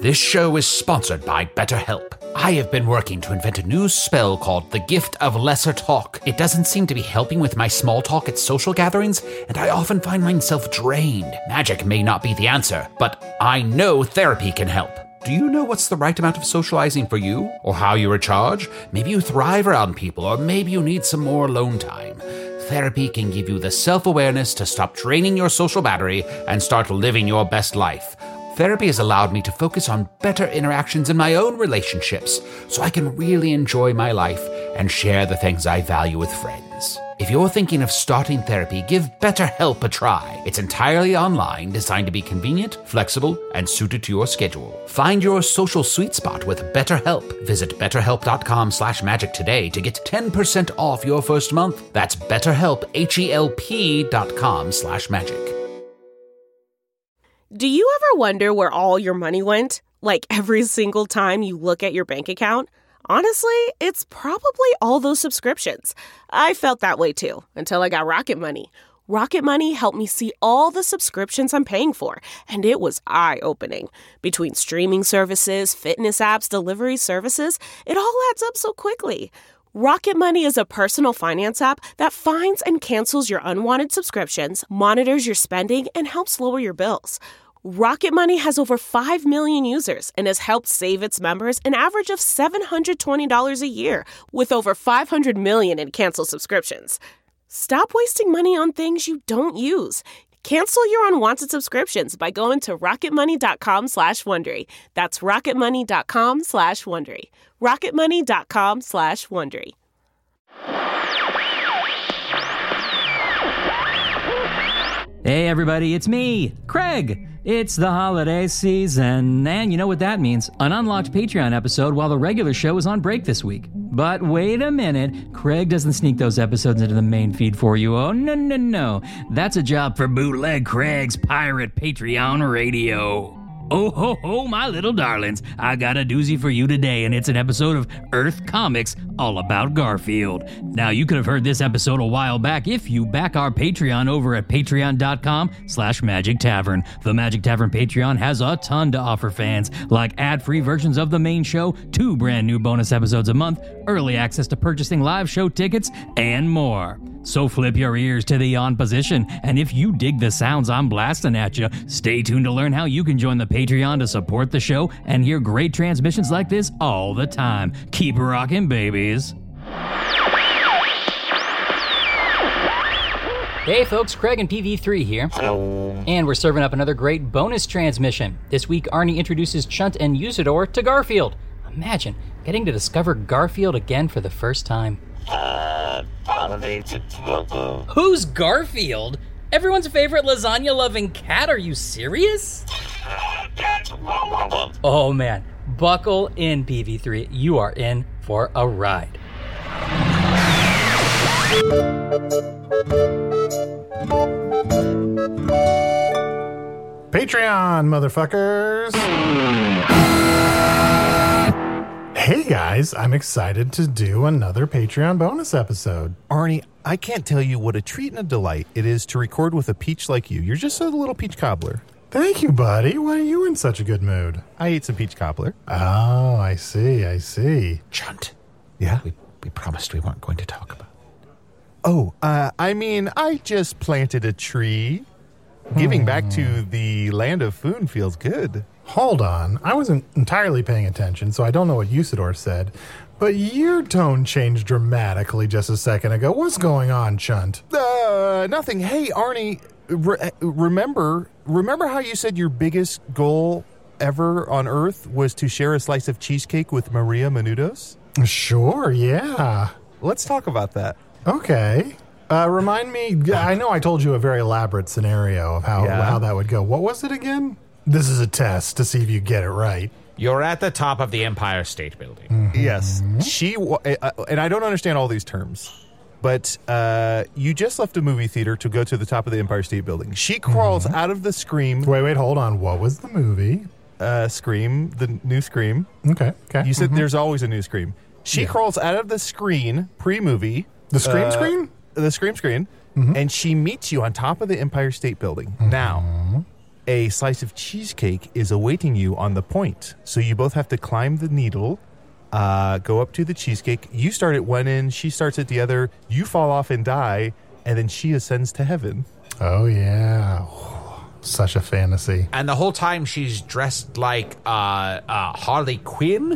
This show is sponsored by BetterHelp. I have been working to invent a new spell called the Gift of Lesser Talk. It doesn't seem to be helping with my small talk at social gatherings, and I often find myself drained. Magic may not be the answer, but I know therapy can help. Do you know what's the right amount of socializing for you? Or how you recharge? Maybe you thrive around people, or maybe you need some more alone time. Therapy can give you the self-awareness to stop draining your social battery and start living your best life. Therapy has allowed me to focus on better interactions in my own relationships, so I can really enjoy my life and share the things I value with friends. If you're thinking of starting therapy, give BetterHelp a try. It's entirely online, designed to be convenient, flexible, and suited to your schedule. Find your social sweet spot with BetterHelp. Visit betterhelp.com/magic today to get 10% off your first month. That's BetterHelp, HELP.com/magic. Do you ever wonder where all your money went? Like every single time you look at your bank account? Honestly, it's probably all those subscriptions. I felt that way too, until I got Rocket Money. Rocket Money helped me see all the subscriptions I'm paying for, and it was eye-opening. Between streaming services, fitness apps, delivery services, it all adds up so quickly. Rocket Money is a personal finance app that finds and cancels your unwanted subscriptions, monitors your spending, and helps lower your bills. Rocket Money has over 5 million users and has helped save its members an average of $720 a year, with over 500 million in canceled subscriptions. Stop wasting money on things you don't use. Cancel your unwanted subscriptions by going to rocketmoney.com/Wondery. That's rocketmoney.com/Wondery. rocketmoney.com/Wondery. Hey everybody, it's me, Craig. It's the holiday season, and you know what that means. An unlocked Patreon episode while the regular show is on break this week. But wait a minute, Craig doesn't sneak those episodes into the main feed for you. Oh, no. That's a job for Bootleg Craig's Pirate Patreon Radio. Oh, ho, ho, my little darlings. I got a doozy for you today, and it's an episode of Earth Comics all about Garfield. Now, you could have heard this episode a while back if you back our Patreon over at patreon.com/Magic Tavern. The Magic Tavern Patreon has a ton to offer fans, like ad-free versions of the main show, 2 brand new bonus episodes a month, early access to purchasing live show tickets, and more. So flip your ears to the on position, and if you dig the sounds I'm blasting at you, stay tuned to learn how you can join the Patreon to support the show and hear great transmissions like this all the time. Keep rocking, babies. Hey folks, Craig and PV3 here. And we're serving up another great bonus transmission. This week, Arnie introduces Chunt and Usador to Garfield. Imagine getting to discover Garfield again for the first time. Who's Garfield? Everyone's favorite lasagna-loving cat? Are you serious? Oh man, buckle in, PV3. You are in for a ride. Patreon, motherfuckers! Hey guys, I'm excited to do another Patreon bonus episode. Arnie, I can't tell you what a treat and a delight it is to record with a peach like you. You're just a little peach cobbler. Thank you, buddy. Why are you in such a good mood? I ate some peach cobbler. Oh, I see. Chunt. Yeah? We promised we weren't going to talk about it. Oh, I just planted a tree. Giving back to the land of Foon feels good. Hold on. I wasn't entirely paying attention, so I don't know what Usador said, but your tone changed dramatically just a second ago. What's going on, Chunt? Nothing. Hey, Arnie, remember how you said your biggest goal ever on Earth was to share a slice of cheesecake with Maria Menounos? Sure, yeah. Let's talk about that. Okay. Remind me, I know I told you a very elaborate scenario of how that would go. What was it again? This is a test to see if you get it right. You're at the top of the Empire State Building. Mm-hmm. Yes. And I don't understand all these terms, but you just left a movie theater to go to the top of the Empire State Building. She crawls out of the Scream. Wait, hold on. What was the movie? Scream, the new Scream. Okay. You said there's always a new Scream. She crawls out of the screen, pre-movie. The Scream screen? The Scream screen. And she meets you on top of the Empire State Building. Now, a slice of cheesecake is awaiting you on the point. So you both have to climb the needle, go up to the cheesecake. You start at one end, she starts at the other. You fall off and die, and then she ascends to heaven. Oh, yeah. Such a fantasy. And the whole time she's dressed like Harley Quinn?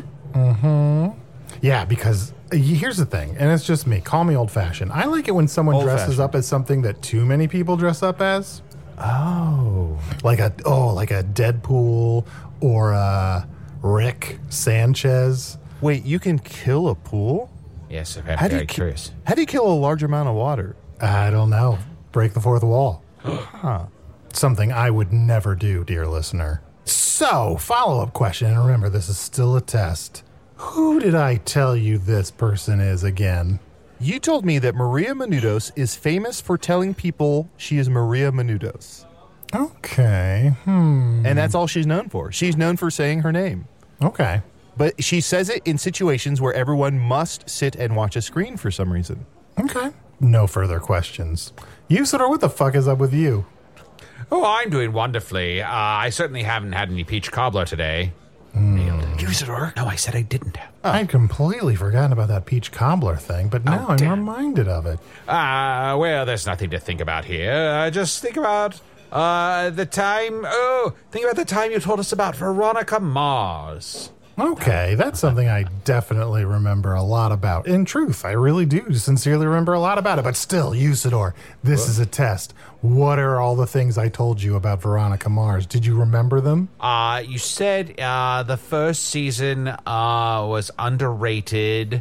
Yeah, because here's the thing, and it's just me. Call me old-fashioned. I like it when someone dresses up as something that too many people dress up as. Oh. Like a Deadpool or a Rick Sanchez. Wait, you can kill a pool? Yes, I'm very curious. How do you kill a large amount of water? I don't know. Break the fourth wall. Something I would never do, dear listener. So, follow-up question, and remember, this is still a test. Who did I tell you this person is again? You told me that Maria Menounos is famous for telling people she is Maria Menounos. Okay. And that's all she's known for. She's known for saying her name. Okay. But she says it in situations where everyone must sit and watch a screen for some reason. Okay. No further questions. Usador, what the fuck is up with you? Oh, I'm doing wonderfully. I certainly haven't had any peach cobbler today. Usador? No, I said I didn't have. I'd completely forgotten about that peach cobbler thing, but now I'm damn. reminded of it. Well, there's nothing to think about here. Just think about the time. Oh, think about the time you told us about Veronica Mars. Okay, that's something I definitely remember a lot about. In truth, I really do sincerely remember a lot about it. But still, Usador, this is a test. What are all the things I told you about Veronica Mars? Did you remember them? You said the first season was underrated,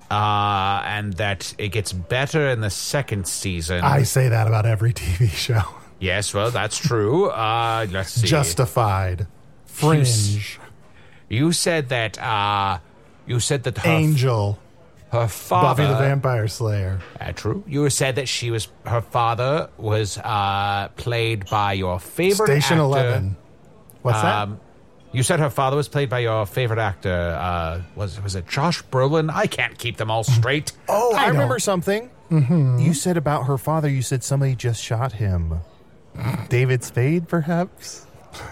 and that it gets better in the second season. I say that about every TV show. Yes, well, that's true. Let's see. Justified. Fringe. You said that. Angel. Her father. Buffy the Vampire Slayer. True. You said that her father was played by your favorite Station actor. 11. What's that? You said her father was played by your favorite actor. Was it Josh Brolin? I can't keep them all straight. Oh, I remember something. You said about her father, you said somebody just shot him. David Spade, perhaps?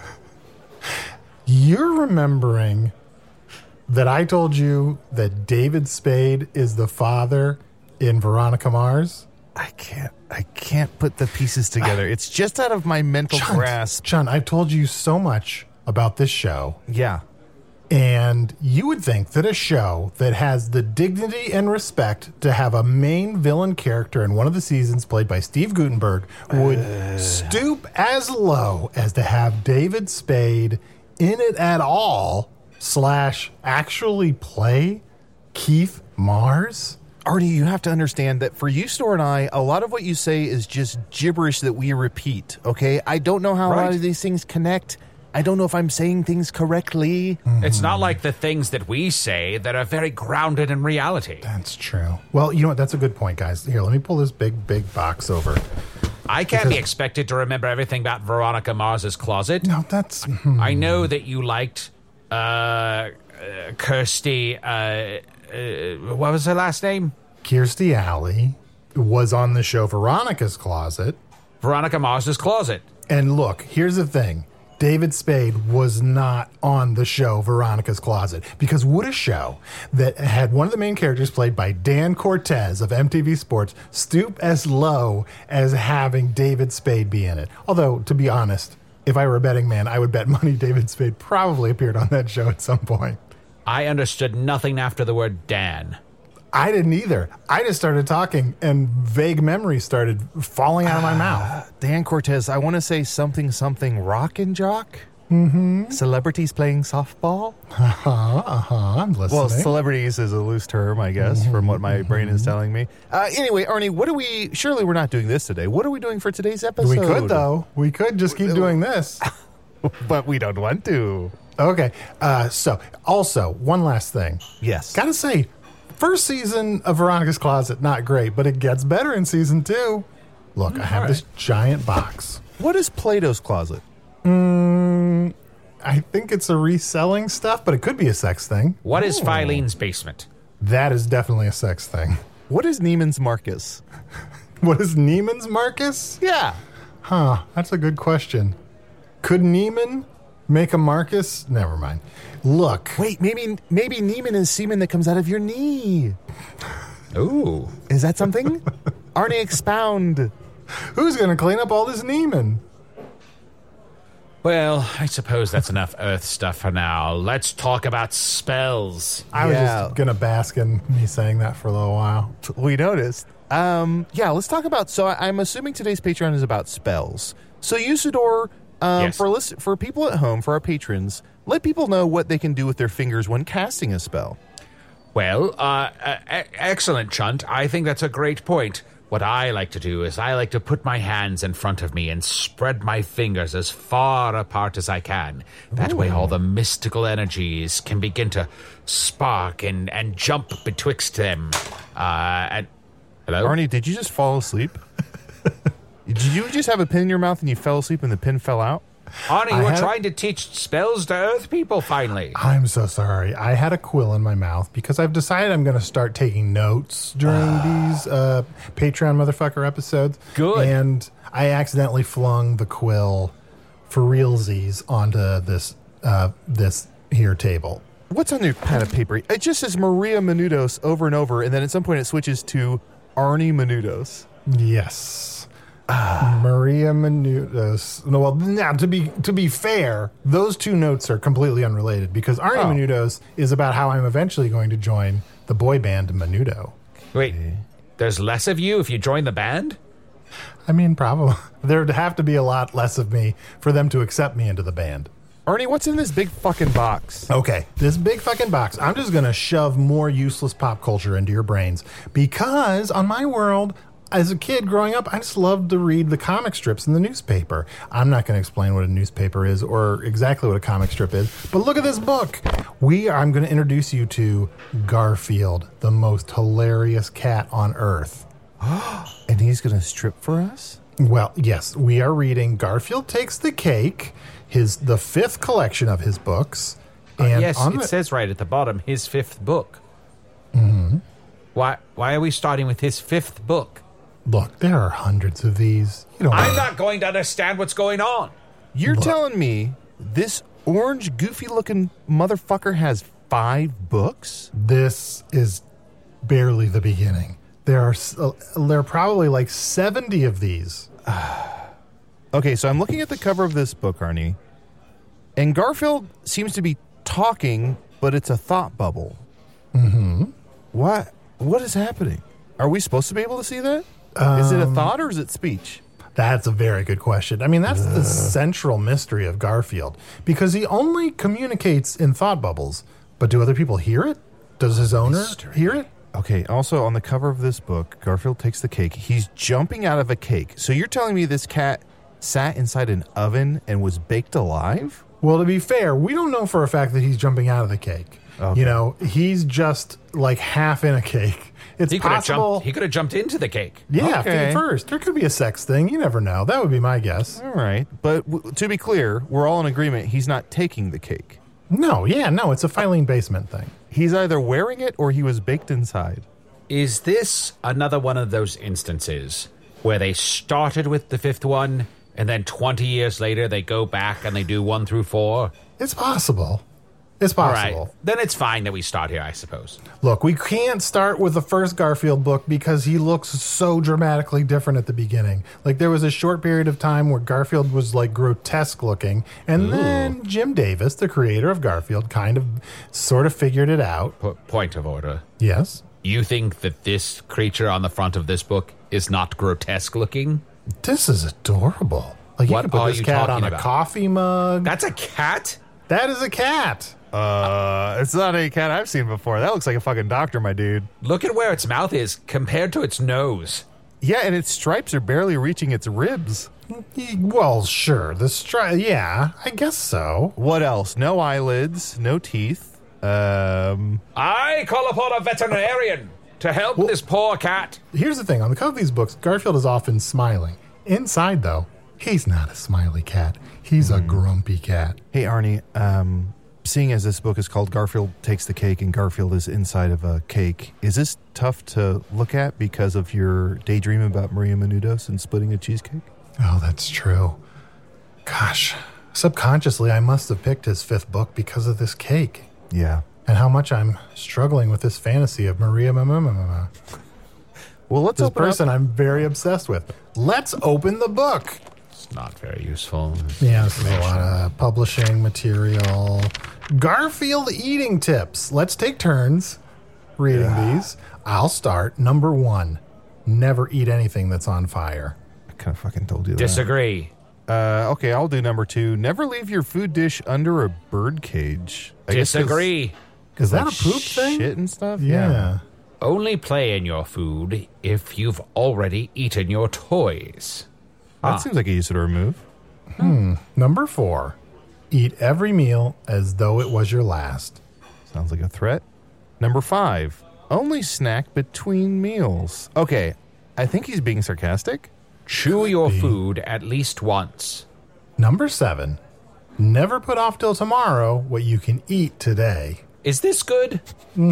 You're remembering that I told you that David Spade is the father in Veronica Mars? I can't put the pieces together. It's just out of my mental grasp. John, I've told you so much about this show. Yeah. And you would think that a show that has the dignity and respect to have a main villain character in one of the seasons played by Steve Guttenberg would stoop as low as to have David Spade in it at all, / actually play Keith Mars? Artie, you have to understand that for Usador and I, a lot of what you say is just gibberish that we repeat, okay? I don't know how a lot of these things connect. I don't know if I'm saying things correctly. It's not like the things that we say that are very grounded in reality. That's true. Well, you know what? That's a good point, guys. Here, let me pull this big box over. I can't be expected to remember everything about Veronica Mars's closet. No, that's... I know that you liked Kirsty... what was her last name? Kirstie Alley was on the show Veronica's Closet. Veronica Mars's Closet. And look, here's the thing. David Spade was not on the show Veronica's Closet, because would a show that had one of the main characters played by Dan Cortez of MTV Sports stoop as low as having David Spade be in it? Although, to be honest, if I were a betting man, I would bet money David Spade probably appeared on that show at some point. I understood nothing after the word Dan. I didn't either. I just started talking and vague memories started falling out of my mouth. Dan Cortez, I want to say something rock and jock. Mm-hmm. Celebrities playing softball. I'm listening. Well, celebrities is a loose term, I guess, from what my brain is telling me. Anyway, Arnie, surely we're not doing this today. What are we doing for today's episode? We could, though. We could just keep doing this. But we don't want to. Okay. So, also, one last thing. Yes. Gotta say, first season of Veronica's Closet, not great, but it gets better in season 2. Look, I have this giant box. What is Plato's Closet? I think it's a reselling stuff, but it could be a sex thing. What is Filene's basement? That is definitely a sex thing. What is Neiman's Marcus? What is Neiman's Marcus? Yeah. Huh, that's a good question. Could Neiman make a Marcus? Never mind. Look. Wait, maybe Neiman is semen that comes out of your knee. Ooh. Is that something? Arnie, expound. Who's going to clean up all this Neiman? Well, I suppose that's enough Earth stuff for now. Let's talk about spells. I was just going to bask in me saying that for a little while. We noticed. Let's talk about... So I'm assuming today's Patreon is about spells. So Usador, Yes. for people at home, for our patrons, let people know what they can do with their fingers when casting a spell. Well, excellent, Chunt. I think that's a great point. What I like to do is I like to put my hands in front of me and spread my fingers as far apart as I can. That way all the mystical energies can begin to spark and jump betwixt them. Hello? Arnie, did you just fall asleep? Did you just have a pin in your mouth and you fell asleep and the pin fell out? Arnie, we're trying to teach spells to Earth people, finally. I'm so sorry. I had a quill in my mouth because I've decided I'm going to start taking notes during these Patreon motherfucker episodes. Good. And I accidentally flung the quill for realsies onto this here table. What's on your pad of paper? It just says Maria Menounos over and over, and then at some point it switches to Arnie Menounos. Yes. Maria Menounos. No, well, now to be fair, those two notes are completely unrelated because Arnie Menounos is about how I'm eventually going to join the boy band Menudo. Wait, there's less of you if you join the band? I mean, probably. There'd have to be a lot less of me for them to accept me into the band. Arnie, what's in this big fucking box? Okay, this big fucking box, I'm just going to shove more useless pop culture into your brains because on my world, as a kid growing up, I just loved to read the comic strips in the newspaper. I'm not going to explain what a newspaper is or exactly what a comic strip is, but look at this book. I'm going to introduce you to Garfield, the most hilarious cat on Earth. And he's going to strip for us? Well, yes, we are reading Garfield Takes the Cake, the fifth collection of his books. And Yes, it says right at the bottom, his fifth book. Mm-hmm. Why are we starting with his fifth book? Look, there are hundreds of these. I'm not going to understand what's going on. You're telling me this orange, goofy-looking motherfucker has 5 books? This is barely the beginning. There are probably like 70 of these. Okay, so I'm looking at the cover of this book, Arnie, and Garfield seems to be talking, but it's a thought bubble. Mm-hmm. What is happening? Are we supposed to be able to see that? Is it a thought or is it speech? That's a very good question. I mean, that's the central mystery of Garfield because he only communicates in thought bubbles. But do other people hear it? Does his owner hear it? Okay, also on the cover of this book, Garfield Takes the Cake. He's jumping out of a cake. So you're telling me this cat sat inside an oven and was baked alive? Well, to be fair, we don't know for a fact that he's jumping out of the cake. Okay. You know, he's just like half in a cake. It's possible. He could have jumped into the cake. Yeah, Okay. first. There could be a sex thing. You never know. That would be my guess. All right. But to be clear, we're all in agreement he's not taking the cake. No, it's a Filene basement thing. He's either wearing it or he was baked inside. Is this another one of those instances where they started with the fifth one and then 20 years later they go back and they do 1 through 4? It's possible. It's All possible. right. Then it's fine that we start here, I suppose. Look, we can't start with the first Garfield book because he looks so dramatically different at the beginning. Like, there was a short period of time where Garfield was, like, grotesque looking, and then Jim Davis, the creator of Garfield, sort of figured it out. Point of order. Yes? You think that this creature on the front of this book is not grotesque looking? This is adorable. Like, you What could put are this you cat talking on a about? coffee mug. That's a cat? That is a cat. It's not a cat I've seen before. That looks like a fucking doctor, my dude. Look at where its mouth is compared to its nose. Yeah, and its stripes are barely reaching its ribs. Well, sure. Yeah, I guess so. What else? No eyelids, no teeth. I call upon a veterinarian to help this poor cat. Here's the thing. On the cover of these books, Garfield is often smiling. Inside, though, he's not a smiley cat. He's a grumpy cat. Hey, Arnie, seeing as this book is called Garfield Takes the Cake and Garfield is inside of a cake, is this tough to look at because of your daydream about Maria Menounos and splitting a cheesecake? Oh, that's true. Gosh, Subconsciously, I must have picked his 5th book because of this cake. Yeah. And how much I'm struggling with this fantasy of Maria Mamma. Well, let's This open person up. I'm very obsessed with. Let's open the book. It's not very useful. Yeah, this is a lot of publishing material. Garfield eating tips. Let's take turns reading these. I'll start. Number 1, never eat anything that's on fire. I kind of fucking told you that. Disagree. Okay, I'll do number 2. Never leave your food dish under a bird cage. I guess 'cause- Disagree. Is that like a poop thing? Shit and stuff? Yeah. Only play in your food if you've already eaten your toys. That seems like a Usador move. Number 4, eat every meal as though it was your last. Sounds like a threat. Number 5, only snack between meals. Okay, I think he's being sarcastic. Chew your food at least once. Number 7, never put off till tomorrow what you can eat today. Is this good?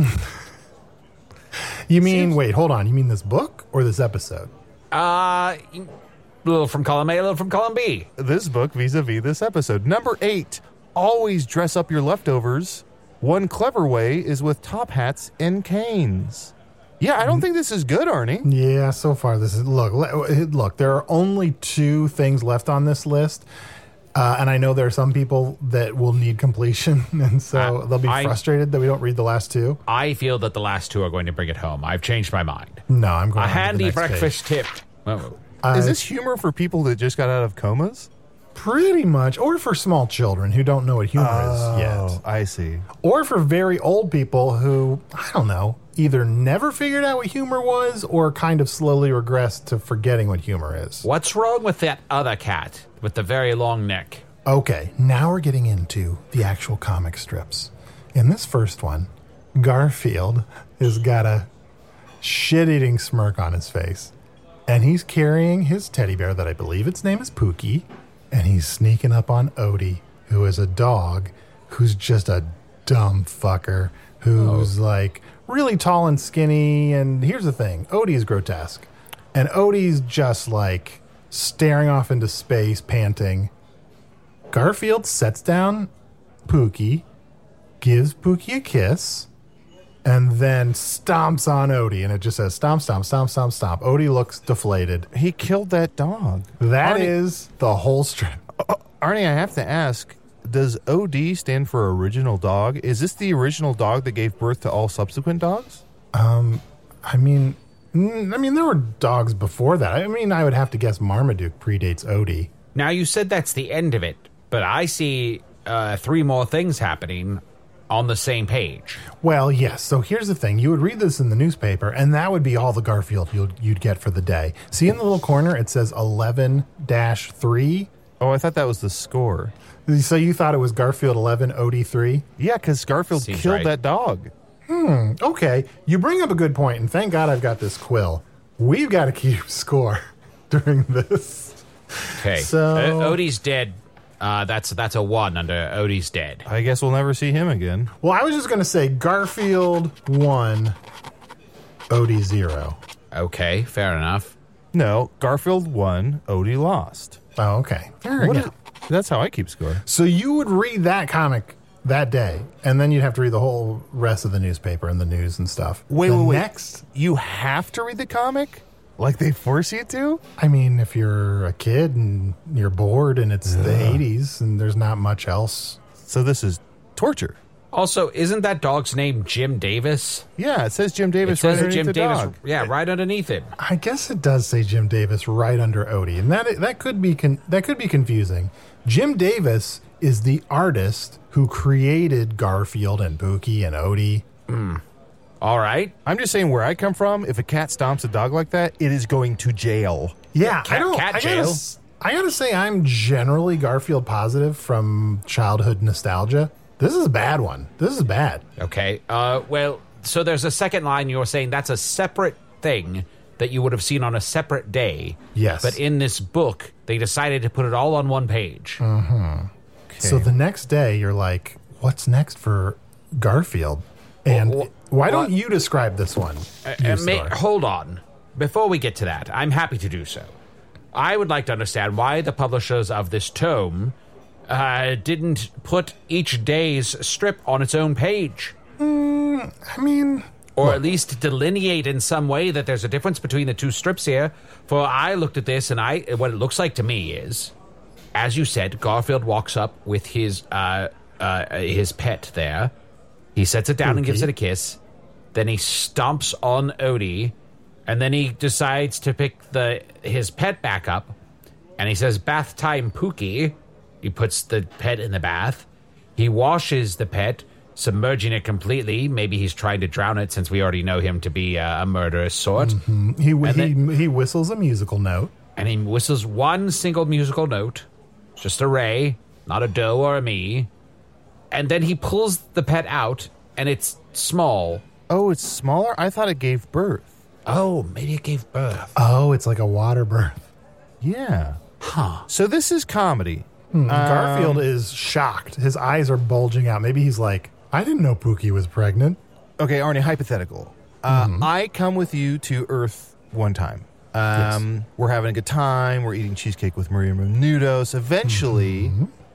You mean, wait, hold on. You mean this book or this episode? A little from column A, a little from column B. This book vis-a-vis this episode. Number 8, always dress up your leftovers. One clever way is with top hats and canes. Yeah, I don't think this is good, Arnie. Yeah, so far this is look. There are only 2 things left on this list, and I know there are some people that will need completion, and so they'll be frustrated that we don't read the last 2. I feel that the last 2 are going to bring it home. I've changed my mind. No, I'm going A on to the handy next breakfast tip. Is this humor for people that just got out of comas? Pretty much, or for small children who don't know what humor is yet, Oh, I see. or for very old people who I don't know either never figured out what humor was or kind of slowly regressed to forgetting what humor is. What's wrong with that other cat with the very long neck? Okay, now we're getting into the actual comic strips. In this first one, Garfield has got a shit-eating smirk on his face, and he's carrying his teddy bear that I believe its name is Pookie, and he's sneaking up on Odie, who is a dog who's just a dumb fucker who's like really tall and skinny. And here's the thing, Odie is grotesque, and Odie's just like staring off into space, panting. Garfield sets down Pookie, gives Pookie a kiss, and then stomps on Odie, and it just says stomp, stomp, stomp, stomp, stomp. Odie looks deflated. He killed that dog. That Arnie- is the whole strip. Arnie, I have to ask, does OD stand for original dog? Is this the original dog that gave birth to all subsequent dogs? I mean, there were dogs before that. I mean, I would have to guess Marmaduke predates Odie. Now, you said that's the end of it, but I see 3 more things happening on the same page. Well, yes. So here's the thing. You would read this in the newspaper, and that would be all the Garfield you'd get for the day. See in the little corner, it says 11-3. Oh, I thought that was the score. So you thought it was Garfield 11, Odie 3? Yeah, because Garfield Seems killed right. that dog. Okay. You bring up a good point, and thank God I've got this quill. We've got to keep score during this. Okay, So- Odie's dead. That's a 1 under Odie's dead. I guess we'll never see him again. Well, I was just going to say Garfield 1, Odie 0. Okay, fair enough. No, Garfield won, Odie lost. Oh, okay. There we go. That's how I keep score. So you would read that comic that day, and then you'd have to read the whole rest of the newspaper and the news and stuff. Wait. Next, You have to read the comic? Like they force you to? I mean, if you're a kid and you're bored and it's the 80s and there's not much else. So this is torture. Also, isn't that dog's name Jim Davis? Yeah, it says Jim Davis It says right underneath Jim the Davis. dog. Yeah, right underneath it. I guess it does say Jim Davis right under Odie, and that could be confusing. Jim Davis is the artist who created Garfield and Pookie and Odie. All right. I'm just saying where I come from, if a cat stomps a dog like that, it is going to jail. Yeah, cat jail. I gotta say, I'm generally Garfield positive from childhood nostalgia. This is a bad one. This is bad. Okay. Well, so there's a second line. You're saying that's a separate thing that you would have seen on a separate day. Yes. But in this book, they decided to put it all on one page. So the next day, you're like, what's next for Garfield? And why don't you describe this one? Hold on. Before we get to that, I'm happy to do so. I would like to understand why the publishers of this tome didn't put each day's strip on its own page. I mean... Or at least delineate in some way that there's a difference between the two strips here. For I looked at this, and what it looks like to me is, as you said, Garfield walks up with his pet there. He sets it down and gives it a kiss. Then he stomps on Odie, and then he decides to pick his pet back up, and he says, "Bath time, Pookie." He puts the pet in the bath. He washes the pet, submerging it completely. Maybe he's trying to drown it, since we already know him to be a murderous sort. Mm-hmm. He whistles a musical note. And he whistles one single musical note. Just a Ray, not a Do or a Me. And then he pulls the pet out, and it's small. Oh, it's smaller? I thought it gave birth. Oh, maybe it gave birth. Oh, it's like a water birth. Yeah. Huh. So this is comedy. Garfield is shocked. His eyes are bulging out. Maybe he's like, I didn't know Pookie was pregnant. Okay, Arnie, hypothetical. I come with you to Earth one time. Yes. We're having a good time. We're eating cheesecake with Maria Menounos. Eventually,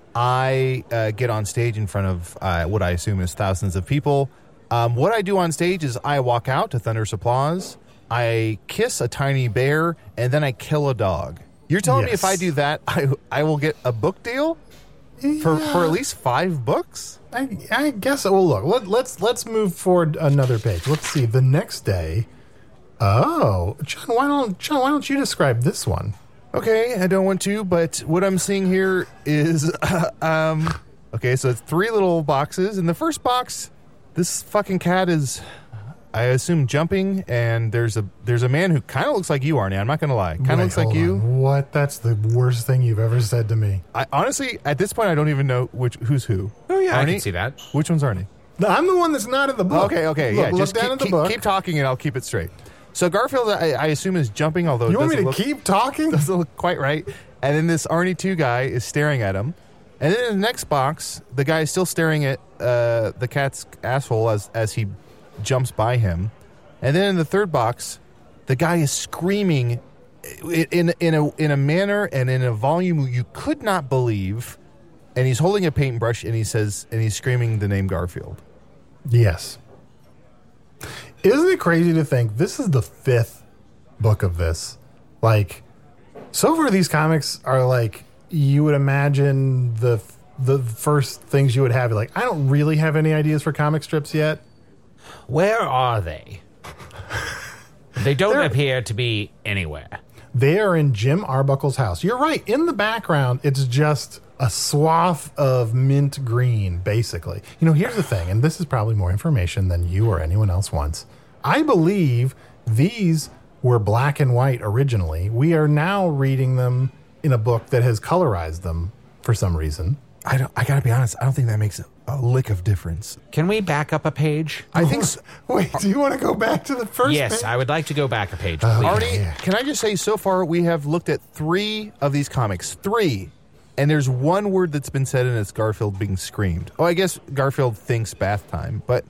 I get on stage in front of what I assume is thousands of people. What I do on stage is I walk out to thunderous applause. I kiss a tiny bear, and then I kill a dog. You're telling me if I do that, I will get a book deal for at least 5 books? I guess. Well, look. Let's move forward another page. Let's see. The next day. Oh, John, why don't you describe this one? Okay, I don't want to, but what I'm seeing here is okay. So it's 3 little boxes. In the first box, this fucking cat is, I assume, jumping, and there's a man who kind of looks like you, Arnie. I'm not gonna lie, kind of looks like you. What? That's the worst thing you've ever said to me. I honestly, at this point, I don't even know who's who. Oh yeah, Arnie? I can see that. Which one's Arnie? I'm the one that's not in the book. Okay, yeah. Look Just down at the book. keep talking, and I'll keep it straight. So Garfield, I assume, is jumping, although You it want me doesn't to keep talking? doesn't look quite right. And then this Arnie 2 guy is staring at him. And then in the next box, the guy is still staring at the cat's asshole as he jumps by him. And then in the third box, the guy is screaming in a manner and in a volume you could not believe. And he's holding a paintbrush, and he's screaming the name Garfield. Yes. Isn't it crazy to think this is the 5th book of this? Like, so far these comics are like, you would imagine the first things you would have. Like, I don't really have any ideas for comic strips yet. Where are they? They don't appear to be anywhere. They are in Jim Arbuckle's house. You're right. In the background, it's just a swath of mint green, basically. You know, here's the thing, and this is probably more information than you or anyone else wants. I believe these were black and white originally. We are now reading them in a book that has colorized them for some reason. I gotta be honest, I don't think that makes a lick of difference. Can we back up a page? I think so. Wait, do you want to go back to the first Yes, page? I would like to go back a page, please. Arnie, can I just say, so far we have looked at 3 of these comics. 3. And there's one word that's been said, and it's Garfield being screamed. Oh, I guess Garfield thinks bath time. But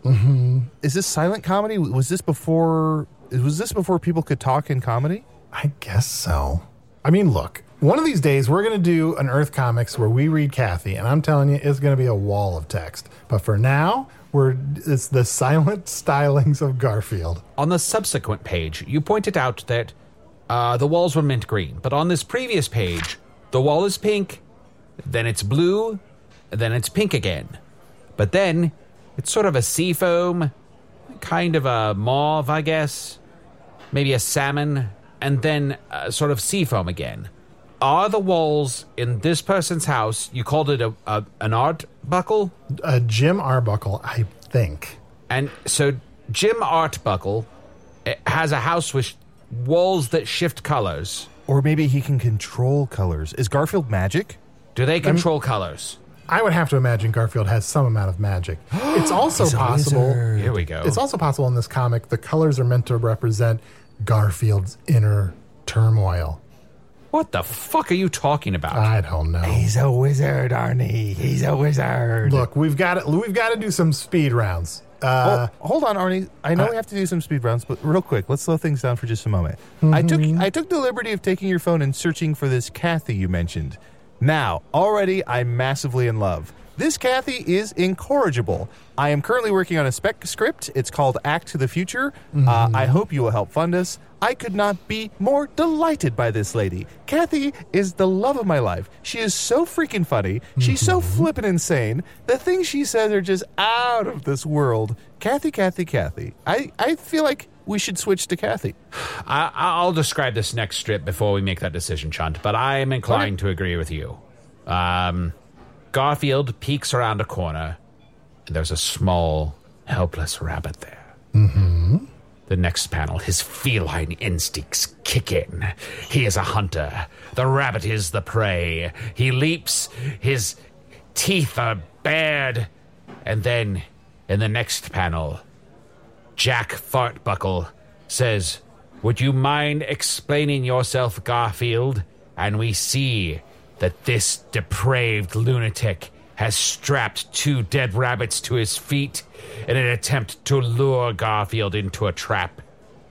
is this silent comedy? Was this before people could talk in comedy? I guess so. I mean, look, one of these days we're going to do an Earth Comics where we read Kathy, and I'm telling you, it's going to be a wall of text. But for now, it's the silent stylings of Garfield. On the subsequent page, you pointed out that the walls were mint green. But on this previous page, the wall is pink, then it's blue, then it's pink again. But then it's sort of a seafoam, kind of a mauve, I guess, maybe a salmon, and then sort of seafoam again. Are the walls in this person's house, you called it an art buckle? Jim Arbuckle, I think. And so Jim Arbuckle has a house with walls that shift colors. Or maybe he can control colors. Is Garfield magic? Do they control colors? I would have to imagine Garfield has some amount of magic. It's also possible. Here we go. It's also possible in this comic the colors are meant to represent Garfield's inner turmoil. What the fuck are you talking about? I don't know. He's a wizard, Arnie. He's a wizard. Look, we've got to do some speed rounds. Hold on, Arnie. I know we have to do some speed rounds, but real quick, let's slow things down for just a moment. I took the liberty of taking your phone and searching for this Kathy you mentioned. Now, already I'm massively in love. This Kathy is incorrigible. I am currently working on a spec script. It's called Act to the Future. I hope you will help fund us. I could not be more delighted by this lady. Kathy is the love of my life. She is so freaking funny. She's so flippin' insane. The things she says are just out of this world. Kathy. I feel like we should switch to Kathy. I'll describe this next strip before we make that decision, Chunt, but I am inclined to agree with you. Garfield peeks around a corner, and there's a small, helpless rabbit there. The next panel, his feline instincts kick in. He is a hunter. The rabbit is the prey. He leaps. His teeth are bared. And then, in the next panel, Jack Fartbuckle says, "Would you mind explaining yourself, Garfield?" And we see that this depraved lunatic has strapped 2 dead rabbits to his feet in an attempt to lure Garfield into a trap.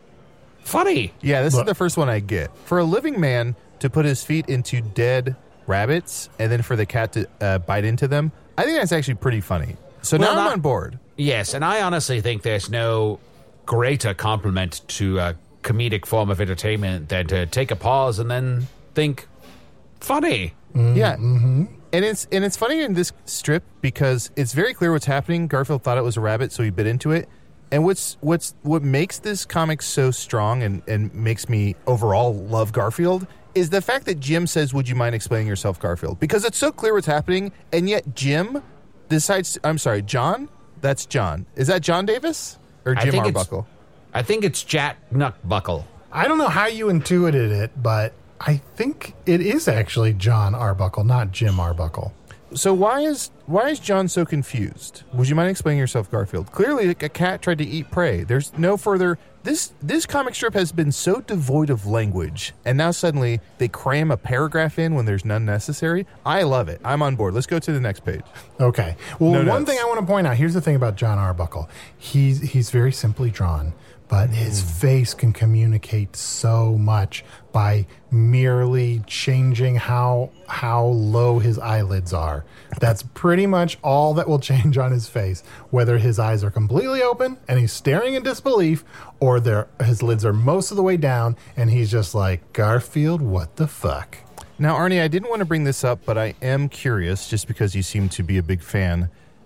Funny. Yeah, this is the first one I get. For a living man to put his feet into dead rabbits and then for the cat to bite into them, I think that's actually pretty funny. So now I'm on board. Yes, and I honestly think there's no greater compliment to a comedic form of entertainment than to take a pause and then think, funny. Yeah. And it's funny in this strip because it's very clear what's happening. Garfield thought it was a rabbit, so he bit into it. And what makes this comic so strong and makes me overall love Garfield is the fact that Jim says, "Would you mind explaining yourself, Garfield?" Because it's so clear what's happening, and yet Jim decides, I'm sorry, John? That's John. Is that John Davis? Or Jim Arbuckle? I think it's Jack Nuckbuckle. I don't know how you intuited it, but I think it is actually John Arbuckle, not Jim Arbuckle. So why is John so confused? Would you mind explaining yourself, Garfield? Clearly, a cat tried to eat prey. There's no further... This comic strip has been so devoid of language, and now suddenly they cram a paragraph in when there's none necessary. I love it. I'm on board. Let's go to the next page. Okay. Well, one thing I want to point out, here's the thing about John Arbuckle. He's very simply drawn, but his face can communicate so much by merely changing how low his eyelids are. That's pretty much all that will change on his face, whether his eyes are completely open and he's staring in disbelief, or his lids are most of the way down and he's just like, "Garfield, what the fuck?" Now, Arnie, I didn't want to bring this up, but I am curious, just because you seem to be a big fan.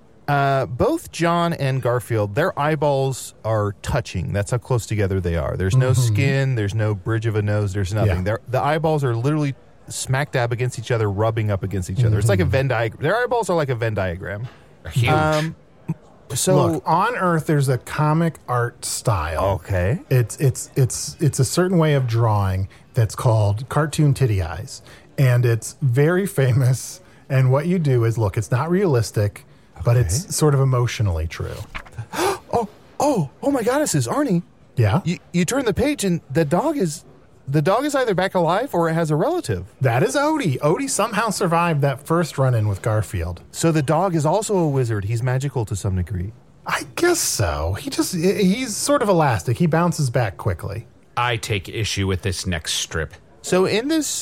Both John and Garfield, their eyeballs are touching. That's how close together they are. There's no skin. There's no bridge of a nose. There's nothing. Yeah. The eyeballs are literally smack dab against each other, rubbing up against each other. It's like a Venn diagram. Their eyeballs are like a Venn diagram. Huge. So look, on Earth, there's a comic art style. Okay. It's a certain way of drawing that's called cartoon titty eyes. And it's very famous. And what you do is, look, it's not realistic, but it's sort of emotionally true. Oh my goddesses, Arnie. Yeah? You turn the page and the dog is either back alive or it has a relative. That is Odie. Odie somehow survived that first run-in with Garfield. So the dog is also a wizard. He's magical to some degree. I guess so. He's sort of elastic. He bounces back quickly. I take issue with this next strip. So in this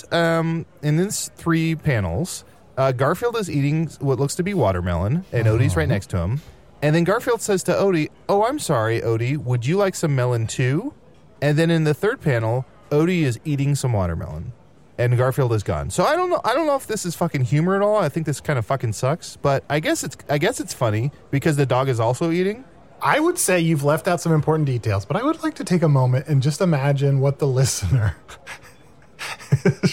3 panels, Garfield is eating what looks to be watermelon, and Odie's right next to him. And then Garfield says to Odie, "Oh, I'm sorry, Odie. Would you like some melon too?" And then in the third panel, Odie is eating some watermelon, and Garfield is gone. So I don't know if this is fucking humor at all. I think this kind of fucking sucks. But I guess it's funny because the dog is also eating. I would say you've left out some important details, but I would like to take a moment and just imagine what the listener is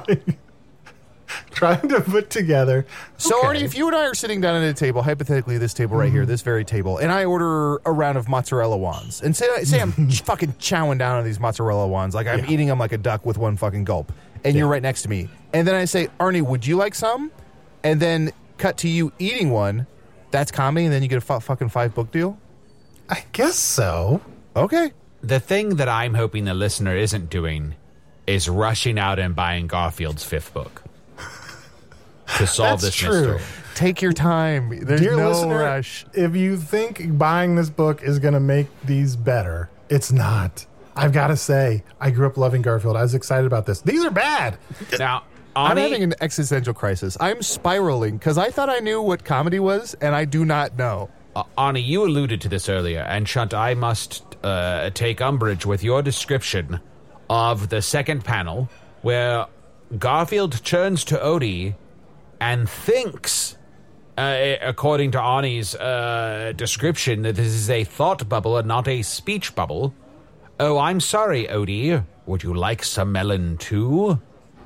trying to put together. So, Okay. Arnie, if you and I are sitting down at a table, hypothetically this table right here, this very table, and I order a round of mozzarella wands, and say I'm fucking chowing down on these mozzarella wands, like I'm eating them like a duck with one fucking gulp, and you're right next to me, and then I say, "Arnie, would you like some?" And then cut to you eating one, that's comedy, and then you get a fucking 5-book deal? I guess so. Okay. The thing that I'm hoping the listener isn't doing is rushing out and buying Garfield's 5th book to solve That's this true. mystery. Take your time. There's Dear no listener, rush. if you think buying this book is going to make these better, it's not. I've got to say, I grew up loving Garfield. I was excited about this. These are bad. Now, I'm having an existential crisis. I'm spiraling because I thought I knew what comedy was, and I do not know. Arnie, you alluded to this earlier, and Chunt, I must take umbrage with your description of the second panel, where Garfield turns to Odie and thinks, according to Arnie's description, that this is a thought bubble and not a speech bubble. Oh, I'm sorry, Odie. Would you like some melon too?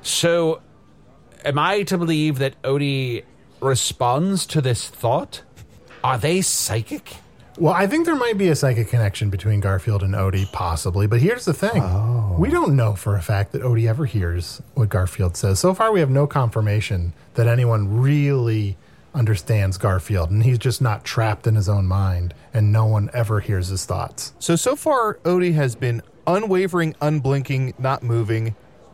So, am I to believe that Odie responds to this thought? Are they psychic? Well, I think there might be a psychic connection between Garfield and Odie, possibly. But here's the thing. We don't know for a fact that Odie ever hears what Garfield says. So far, we have no confirmation that anyone really understands Garfield, and he's just not trapped in his own mind, and no one ever hears his thoughts. So far, Odie has been unwavering, unblinking, not moving.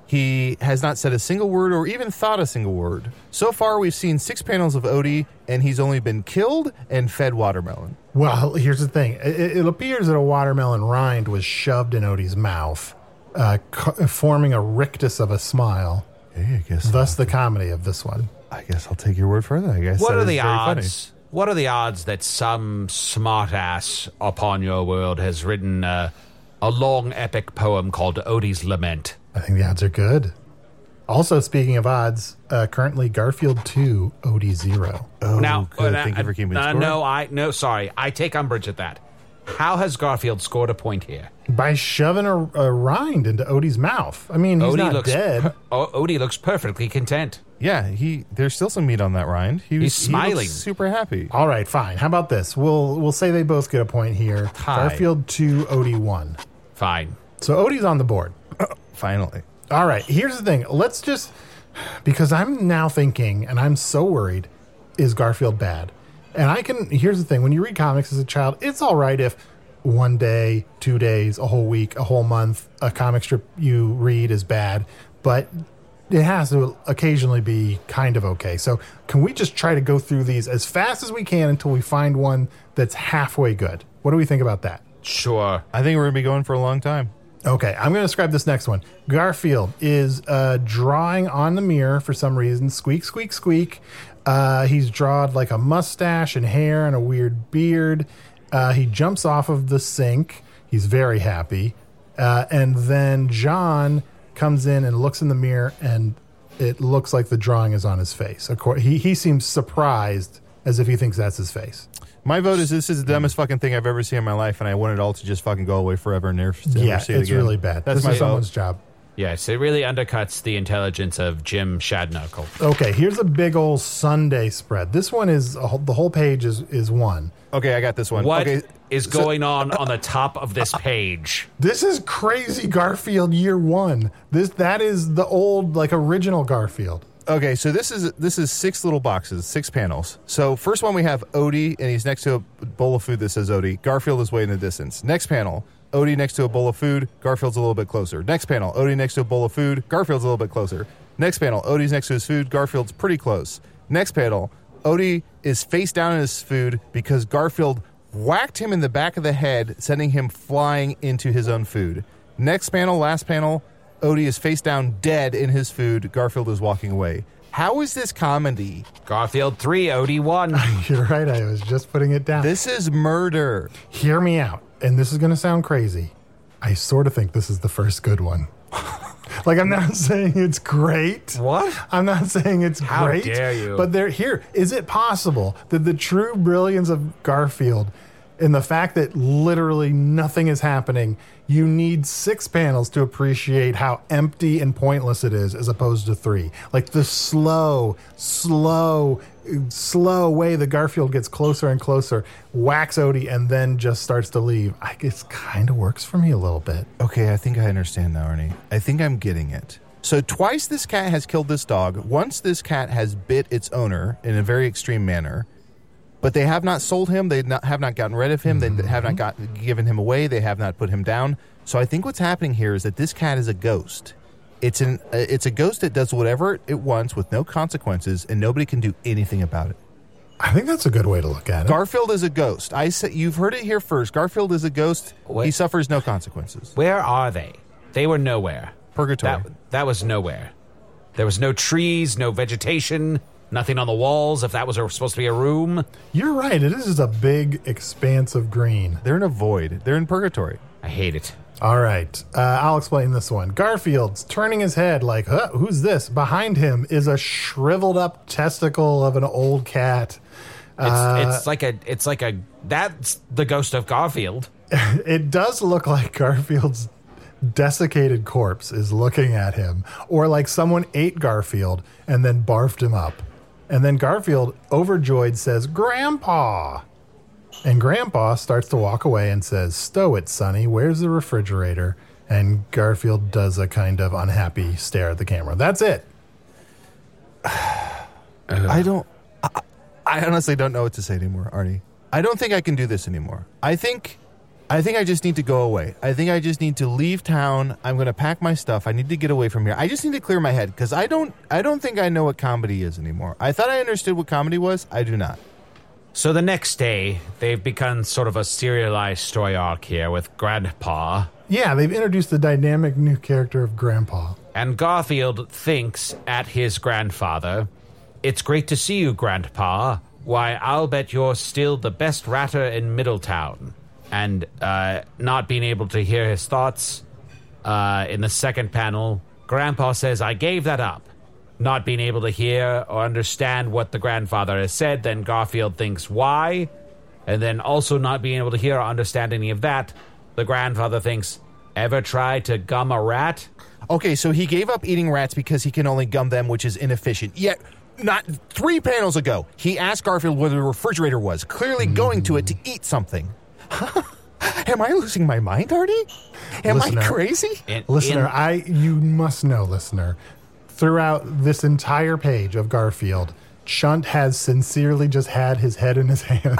He has not said a single word or even thought a single word. So far, we've seen 6 panels of Odie, and he's only been killed and fed watermelon. Well, here's the thing. It appears that a watermelon rind was shoved in Odie's mouth, forming a rictus of a smile. Hey, I guess thus the comedy of this one. I guess I'll take your word for that. I guess. What are the odds? What are the odds that some smartass upon your world has written a long epic poem called Odie's Lament? I think the odds are good. Also, speaking of odds, currently Garfield 2, Odie 0. Oh, now, good. Thank you for keeping score. No, sorry. I take umbrage at that. How has Garfield scored a point here? By shoving a rind into Odie's mouth. I mean, he's not dead. Odie looks perfectly content. Yeah, there's still some meat on that rind. He's smiling. He looks super happy. All right, fine. How about this? We'll say they both get a point here. Hi. Garfield 2, Odie 1. Fine. So Odie's on the board. Finally. All right, here's the thing. Let's just, because I'm now thinking, and I'm so worried, is Garfield bad? And here's the thing. When you read comics as a child, it's all right if 1 day, 2 days, a whole week, a whole month, a comic strip you read is bad. But it has to occasionally be kind of okay. So can we just try to go through these as fast as we can until we find one that's halfway good? What do we think about that? Sure. I think we're going to be going for a long time. Okay, I'm going to describe this next one. Garfield is drawing on the mirror for some reason. Squeak, squeak, squeak. He's drawn like a mustache and hair and a weird beard. He jumps off of the sink. He's very happy. And then John comes in and looks in the mirror, and it looks like the drawing is on his face. He seems surprised, as if he thinks that's his face. My vote is this is the dumbest fucking thing I've ever seen in my life, and I want it all to just fucking go away forever and never see it again. It's really bad. That's this is someone's job. Yes, it really undercuts the intelligence of Jim Shadknuckle. Okay, here's a big old Sunday spread. This one is, the whole page is one. Okay, I got this one. What is going on the top of this page? This is crazy Garfield year 1. That is the old, original Garfield. Okay, so this is 6 little boxes, 6 panels. So first one we have Odie, and he's next to a bowl of food that says Odie. Garfield is way in the distance. Next panel, Odie next to a bowl of food. Garfield's a little bit closer. Next panel, Odie next to a bowl of food. Garfield's a little bit closer. Next panel, Odie's next to his food. Garfield's pretty close. Next panel, Odie is face down in his food because Garfield whacked him in the back of the head, sending him flying into his own food. Next panel, last panel, Odie is face down dead in his food. Garfield is walking away. How is this comedy? Garfield 3, Odie 1. You're right, I was just putting it down. This is murder. Hear me out, and this is going to sound crazy. I sort of think this is the first good one. I'm not saying it's great. What? I'm not saying it's great. How dare you? But is it possible that the true brilliance of Garfield in the fact that literally nothing is happening, you need 6 panels to appreciate how empty and pointless it is as opposed to 3. The slow way the Garfield gets closer and closer, whacks Odie, and then just starts to leave. I guess kind of works for me a little bit. Okay, I think I understand now, Arnie. I think I'm getting it. So twice this cat has killed this dog. Once this cat has bit its owner in a very extreme manner. But they have not sold him. They have not gotten rid of him. They have not given him away. They have not put him down. So I think what's happening here is that this cat is a ghost. It's a ghost that does whatever it wants with no consequences, and nobody can do anything about it. I think that's a good way to look at it. Garfield is a ghost. You've heard it here first. Garfield is a ghost. He suffers no consequences. Where are they? They were nowhere. Purgatory. That was nowhere. There was no trees, no vegetation, nothing on the walls if that was supposed to be a room. You're right. It is just a big expanse of green. They're in a void. They're in purgatory. I hate it. All right. I'll explain this one. Garfield's turning his head like, huh, who's this? Behind him is a shriveled up testicle of an old cat. It's like a that's the ghost of Garfield. It does look like Garfield's desiccated corpse is looking at him, or like someone ate Garfield and then barfed him up. And then Garfield, overjoyed, says, "Grandpa." And Grandpa starts to walk away and says, "Stow it, Sonny. Where's the refrigerator?" And Garfield does a kind of unhappy stare at the camera. That's it. I honestly don't know what to say anymore, Arnie. I don't think I can do this anymore. I think I just need to go away. I think I just need to leave town. I'm going to pack my stuff. I need to get away from here. I just need to clear my head because I don't think I know what comedy is anymore. I thought I understood what comedy was. I do not. So the next day, they've begun sort of a serialized story arc here with Grandpa. Yeah, they've introduced the dynamic new character of Grandpa. And Garfield thinks at his grandfather, "It's great to see you, Grandpa. Why, I'll bet you're still the best ratter in Middletown." And not being able to hear his thoughts, in the second panel, Grandpa says, "I gave that up." Not being able to hear or understand what the grandfather has said, then Garfield thinks, why? And then also not being able to hear or understand any of that, the grandfather thinks, ever try to gum a rat? Okay, so he gave up eating rats because he can only gum them, which is inefficient. Yet, not 3 panels ago, he asked Garfield where the refrigerator was, clearly going to it to eat something. Am I losing my mind, Artie? Am I crazy? You must know, listener, throughout this entire page of Garfield, Chunt has sincerely just had his head in his hands.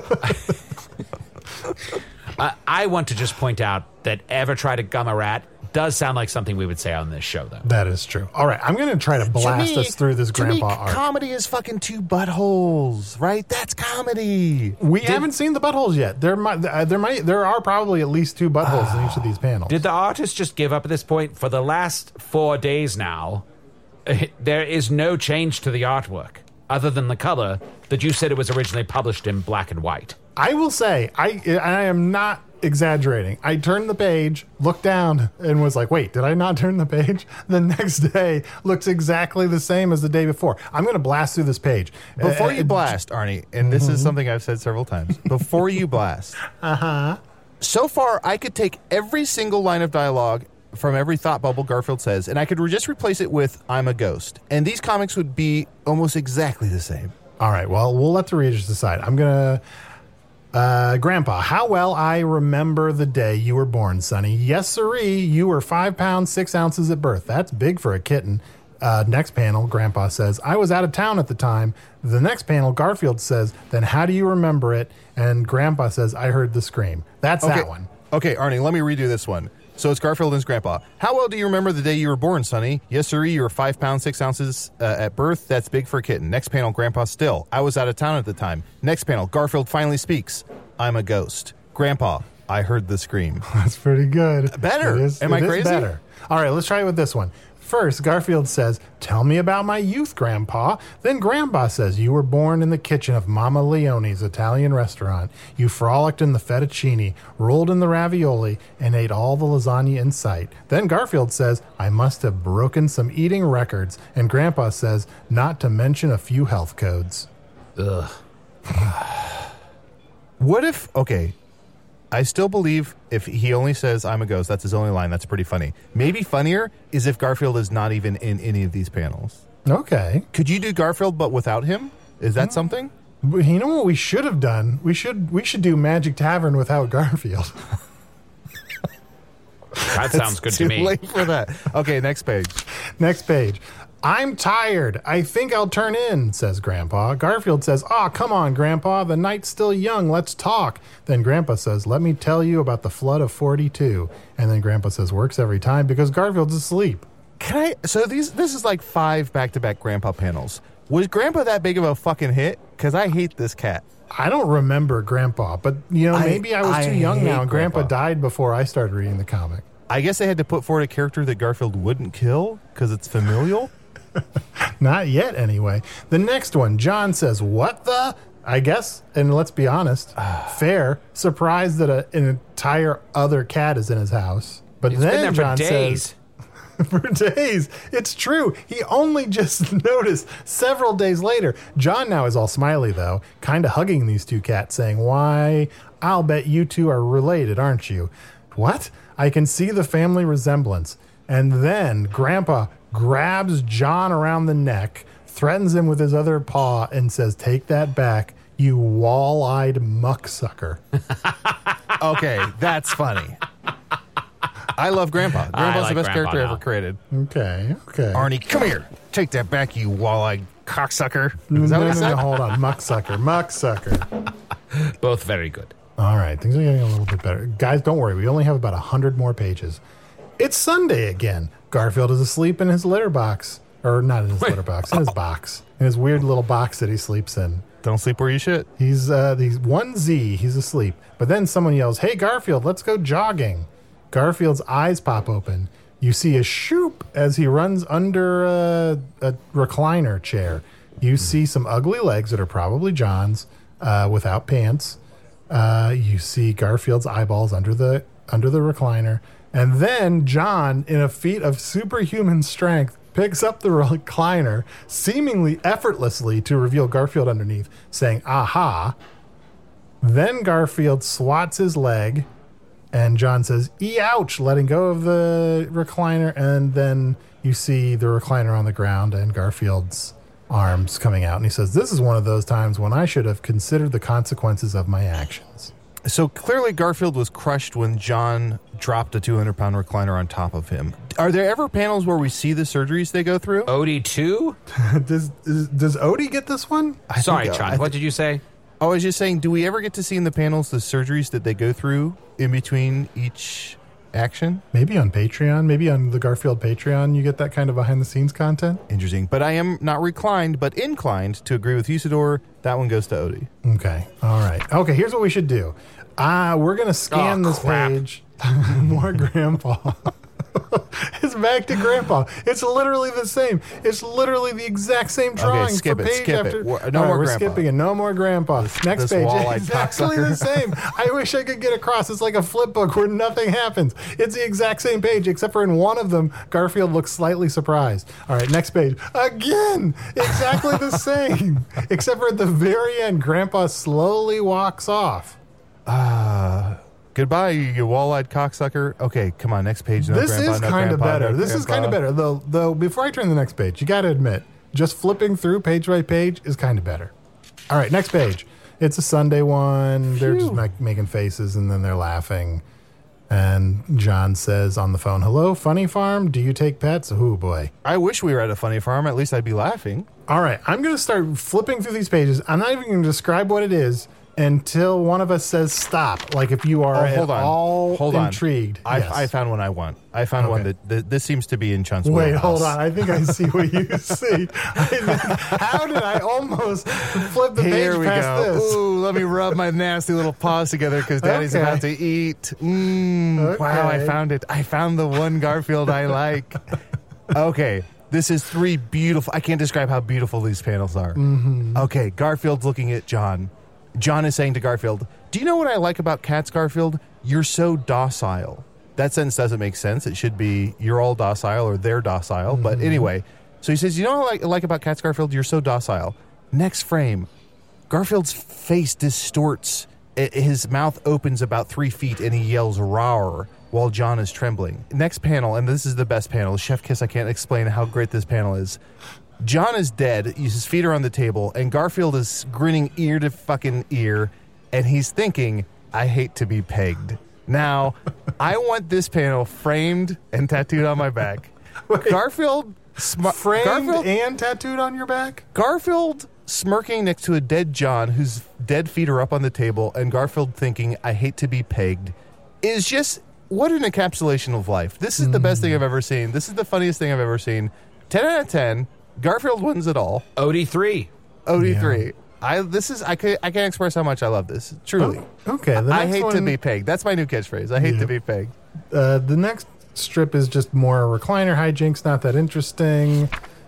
I want to just point out that ever try to gum a rat does sound like something we would say on this show, though. That is true. All right, I'm going to try to blast us through this Grandpa arc. Comedy is fucking 2 buttholes, right? That's comedy. We haven't seen the buttholes yet. There are probably at least 2 buttholes in each of these panels. Did the artist just give up at this point? For the last 4 days now, there is no change to the artwork, other than the color that you said it was originally published in black and white. I will say, I am not exaggerating. I turned the page, looked down, and was like, wait, did I not turn the page? The next day looks exactly the same as the day before. I'm going to blast through this page. Before you blast, Arnie, and this is something I've said several times, before you blast, so far I could take every single line of dialogue from every thought bubble Garfield says, and I could just replace it with "I'm a ghost." And these comics would be almost exactly the same. All right, well, we'll let the readers decide. I'm going to... Grandpa, how well I remember the day you were born, Sonny. Yes, sirree, you were 5 pounds, 6 ounces at birth. That's big for a kitten. Next panel, Grandpa says, I was out of town at the time. The next panel, Garfield says, then how do you remember it? And Grandpa says, I heard the scream. That's that one. Okay, Arnie, let me redo this one. So it's Garfield and his grandpa. How well do you remember the day you were born, Sonny? Yes, sirree, you were 5 pounds, 6 ounces at birth. That's big for a kitten. Next panel, Grandpa still. I was out of town at the time. Next panel, Garfield finally speaks. I'm a ghost. Grandpa, I heard the scream. That's pretty good. Better. Am I crazy? Better. All right, let's try it with this one. First, Garfield says, tell me about my youth, Grandpa. Then Grandpa says, you were born in the kitchen of Mama Leone's Italian restaurant. You frolicked in the fettuccine, rolled in the ravioli, and ate all the lasagna in sight. Then Garfield says, I must have broken some eating records. And Grandpa says, not to mention a few health codes. Ugh. What if, okay, I still believe if he only says I'm a ghost, that's his only line. That's pretty funny. Maybe funnier is if Garfield is not even in any of these panels. Okay. Could you do Garfield but without him? Is that something? You know what we should have done? We should do Magic Tavern without Garfield. That sounds good to me. Too late for that. Okay, next page. Next page. I'm tired. I think I'll turn in, says Grandpa. Garfield says, come on, Grandpa. The night's still young. Let's talk. Then Grandpa says, let me tell you about the flood of 42. And then Grandpa says, works every time because Garfield's asleep. So this is like 5 back-to-back Grandpa panels. Was Grandpa that big of a fucking hit? Because I hate this cat. I don't remember Grandpa, but maybe I was too young now, and Grandpa died before I started reading the comic. I guess they had to put forward a character that Garfield wouldn't kill because it's familial. Not yet, anyway. The next one, John says, what the? I guess, and let's be honest, fair, surprised that an entire other cat is in his house. But It's then been there John for days. says, for days. It's true. He only just noticed several days later. John now is all smiley, though, kind of hugging these two cats, saying, why, I'll bet you two are related, aren't you? What? I can see the family resemblance. And then Grandpa grabs John around the neck, threatens him with his other paw, and says, take that back, you wall-eyed mucksucker. Okay, that's funny. I love Grandpa. Grandpa's like the best Grandpa character now. ever created. Okay. Arnie, come here. Take that back, you wall-eyed cocksucker. Is that what he said? Hold on. Mucksucker. Both very good. All right. Things are getting a little bit better. Guys, don't worry. We only have about 100 more pages. It's Sunday again. Garfield is asleep in his litter box. Or not in his litter box, in his box. In his weird little box that he sleeps in. Don't sleep where you should. He's 1Z. He's asleep. But then someone yells, hey, Garfield, let's go jogging. Garfield's eyes pop open. You see a shoop as he runs under a recliner chair. You see some ugly legs that are probably John's without pants. You see Garfield's eyeballs under the recliner. And then John, in a feat of superhuman strength, picks up the recliner, seemingly effortlessly, to reveal Garfield underneath, saying, aha. Then Garfield swats his leg, and John says, ouch, letting go of the recliner. And then you see the recliner on the ground and Garfield's arms coming out. And he says, this is one of those times when I should have considered the consequences of my actions. So clearly Garfield was crushed when John dropped a 200-pound recliner on top of him. Are there ever panels where we see the surgeries they go through? Odie 2? Does Odie get this one? Sorry, Chun. What did you say? I was just saying, do we ever get to see in the panels the surgeries that they go through in between each action? Maybe on Patreon. Maybe on the Garfield Patreon you get that kind of behind-the-scenes content. Interesting. But I am not reclined, but inclined to agree with Usador. That one goes to Odie. Okay. All right. Okay, here's what we should do. We're going to scan this page. More Grandpa. It's back to Grandpa. It's literally the same. It's literally the exact same drawing. Okay, skip it. No more Grandpa. We're skipping it. No more Grandpa. Next page. Exactly the same. I wish I could get across. It's like a flip book where nothing happens. It's the exact same page, except for in one of them, Garfield looks slightly surprised. All right, next page. Again, exactly the same. Except for at the very end, Grandpa slowly walks off. Goodbye, you wall-eyed cocksucker. Okay, come on, next page. This is kind of better. This is kind of better. Though, before I turn to the next page, you got to admit, just flipping through page by page is kind of better. All right, next page. It's a Sunday one. They're just making faces, and then they're laughing. And John says on the phone, hello, Funny Farm? Do you take pets? Oh, boy. I wish we were at a Funny Farm. At least I'd be laughing. All right, I'm going to start flipping through these pages. I'm not even going to describe what it is until one of us says stop. Like if you are hold on. Intrigued. I found one I want. I found one that this seems to be in Chun's Wait, wheelhouse. hold on. I think I see what you see. How did I almost flip the Here page we past go. this? Ooh, let me rub my nasty little paws together because Daddy's Okay. about to eat. Okay. Wow, I found it. I found the one Garfield I like. Okay, this is three beautiful. I can't describe how beautiful these panels are. Mm-hmm. Okay, Garfield's looking at John. John is saying to Garfield, do you know what I like about cats, Garfield? You're so docile. That sentence doesn't make sense. It should be you're all docile or they're docile. Mm-hmm. But anyway, so he says, you know what I like about cats, Garfield? You're so docile. Next frame, Garfield's face distorts. His mouth opens about 3 feet and he yells "rawr" while John is trembling. Next panel, and this is the best panel. Chef Kiss, I can't explain how great this panel is. John is dead. His feet are on the table, and Garfield is grinning ear to fucking ear, and he's thinking, I hate to be pegged. Now, I want this panel framed and tattooed on my back. Wait, Garfield... framed and tattooed on your back? Garfield smirking next to a dead John whose dead feet are up on the table, and Garfield thinking, I hate to be pegged, is just... What an encapsulation of life. This is the best thing I've ever seen. This is the funniest thing I've ever seen. 10 out of 10. Garfield wins it all. Odie 3. Odie 3. I can't express how much I love this. Truly. Oh, okay. I hate to be pegged. That's my new catchphrase. I hate to be pegged. The next strip is just more recliner hijinks. Not that interesting.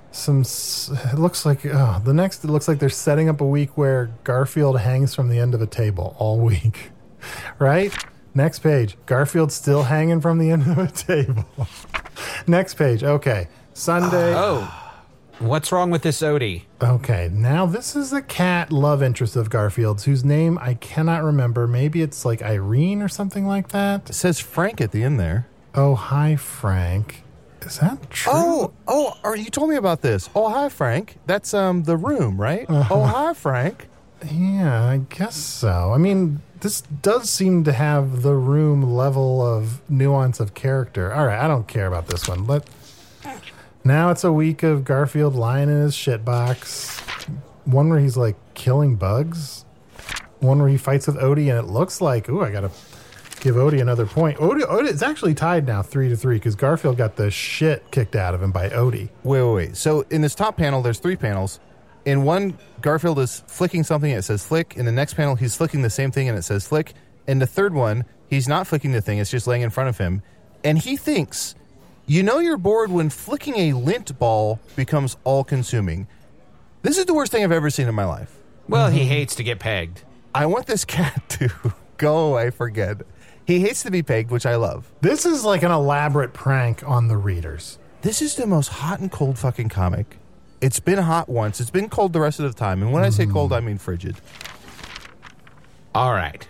it looks like it looks like they're setting up a week where Garfield hangs from the end of a table all week. Right? Next page. Garfield's still hanging from the end of a table. Next page. Okay. Sunday. What's wrong with this Odie? Okay, now this is the cat love interest of Garfield's, whose name I cannot remember. Maybe it's like Irene or something like that. It says Frank at the end there. Oh, hi, Frank. Is that true? You told me about this. Oh, hi, Frank. That's the room, right? Oh, hi, Frank. Yeah, I guess so. I mean, this does seem to have the room level of nuance of character. All right, I don't care about this one. Now it's a week of Garfield lying in his shitbox. One where he's like killing bugs. One where he fights with Odie, and it looks like, I gotta give Odie another point. Odie it's actually tied now 3-3 because Garfield got the shit kicked out of him by Odie. Wait. So in this top panel, there's 3 panels. In one, Garfield is flicking something and it says flick. In the next panel, he's flicking the same thing and it says flick. In the third one, he's not flicking the thing. It's just laying in front of him. And he thinks, you're bored when flicking a lint ball becomes all-consuming. This is the worst thing I've ever seen in my life. Well, he hates to get pegged. I want this cat to go away, forget. He hates to be pegged, which I love. This is like an elaborate prank on the readers. This is the most hot and cold fucking comic. It's been hot once. It's been cold the rest of the time. And when I say cold, I mean frigid. All right.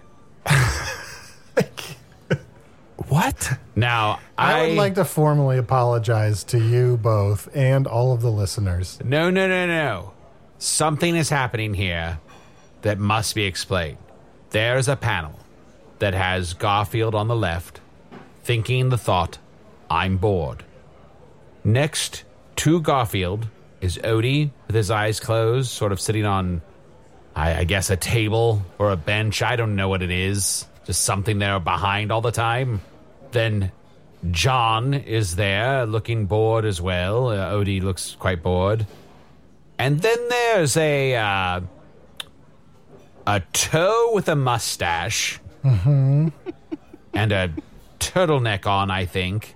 What? Now, I would like to formally apologize to you both and all of the listeners. No. Something is happening here that must be explained. There's a panel that has Garfield on the left thinking the thought, I'm bored. Next to Garfield is Odie with his eyes closed, sort of sitting on, I guess, a table or a bench. I don't know what it is. Just something there behind all the time. Then John is there looking bored as well. Odie looks quite bored. And then there's a toe with a mustache. And a turtleneck on, I think.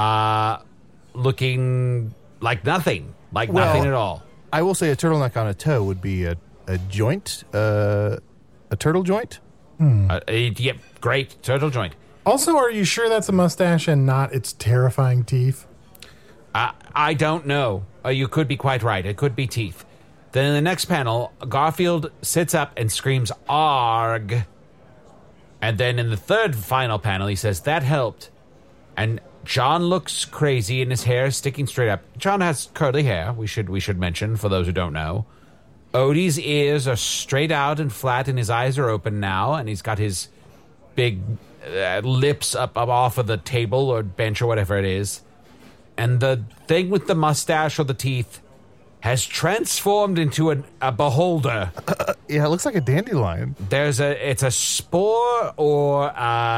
Looking like nothing. Nothing at all. I will say a turtleneck on a toe would be a joint. A turtle joint? Yep, great. Turtle joint. Also, are you sure that's a mustache and not its terrifying teeth? I don't know. You could be quite right. It could be teeth. Then in the next panel, Garfield sits up and screams, "Arg!" And then in the third final panel, he says, "That helped." And John looks crazy and his hair is sticking straight up. John has curly hair, we should mention, for those who don't know. Odie's ears are straight out and flat, and his eyes are open now, and he's got his big lips up off of the table or bench or whatever it is. And the thing with the mustache or the teeth has transformed into a beholder. Yeah, it looks like a dandelion. It's a spore or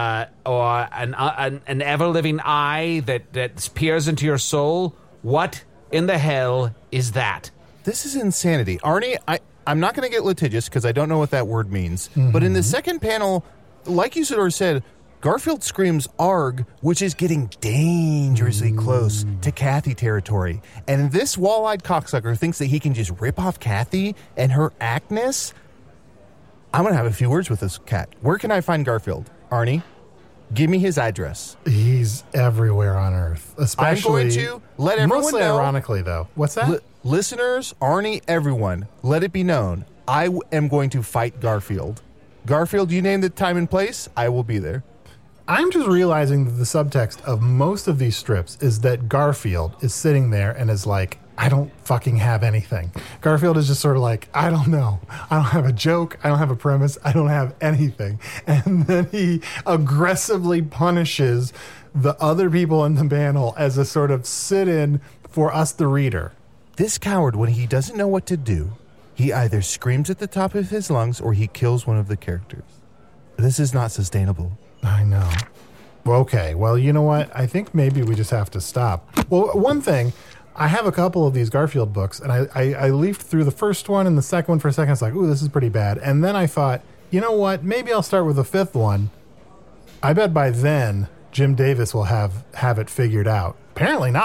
an ever-living eye that peers into your soul. What in the hell is that? This is insanity. Arnie, I'm not going to get litigious because I don't know what that word means. Mm-hmm. But in the second panel, like Usador said, Garfield screams "arg," which is getting dangerously close to Kathy territory. And this wall-eyed cocksucker thinks that he can just rip off Kathy and her actness. I'm going to have a few words with this cat. Where can I find Garfield? Arnie, give me his address. He's everywhere on Earth. Especially, I'm going to let everyone mostly know. Ironically, though. What's that? Listeners, Arnie, everyone, let it be known. I am going to fight Garfield. Garfield, you name the time and place, I will be there. I'm just realizing that the subtext of most of these strips is that Garfield is sitting there and is like, I don't fucking have anything. Garfield is just sort of like, I don't know. I don't have a joke. I don't have a premise. I don't have anything. And then he aggressively punishes the other people in the panel as a sort of sit-in for us, the reader. This coward, when he doesn't know what to do, he either screams at the top of his lungs or he kills one of the characters. This is not sustainable. I know. Okay, well, you know what? I think maybe we just have to stop. Well, one thing, I have a couple of these Garfield books, and I leafed through the first one and the second one for a second. I was like, ooh, this is pretty bad. And then I thought, you know what? Maybe I'll start with the fifth one. I bet by then, Jim Davis will have it figured out. Apparently not.